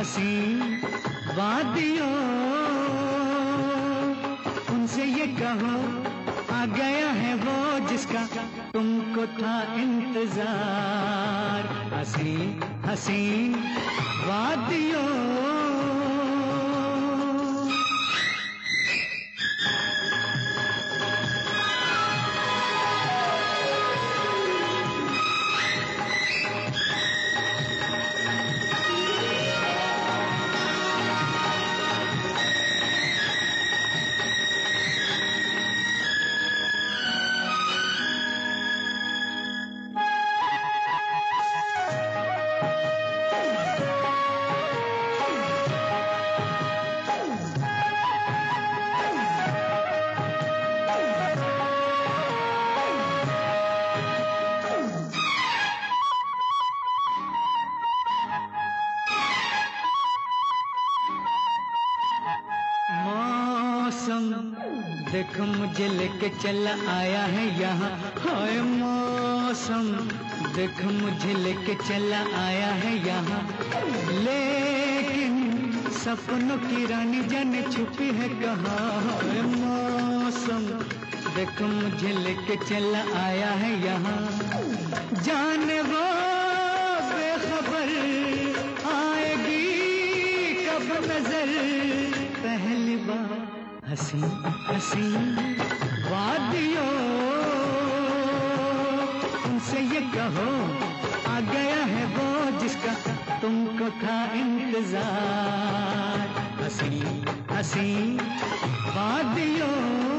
हसी वादियों, उनसे ये कहो आ गया है वो जिसका तुमको था इंतजार। हसी हसी वादियों। देखो मुझे लेके चला आया है यहाँ। हाय मौसम, देखो मुझे लेके चला आया है यहाँ। लेकिन सपनों की रानी जाने छुपी है कहाँ। हाय मौसम, देखो मुझे लेके चला आया है यहाँ। जाने वो बेखबर आएगी कब नजर पहली बार। हसी हसी वादियों, उनसे ये कहो आ गया है वो जिसका तुमको था इंतजार। हसी हसी वादियों।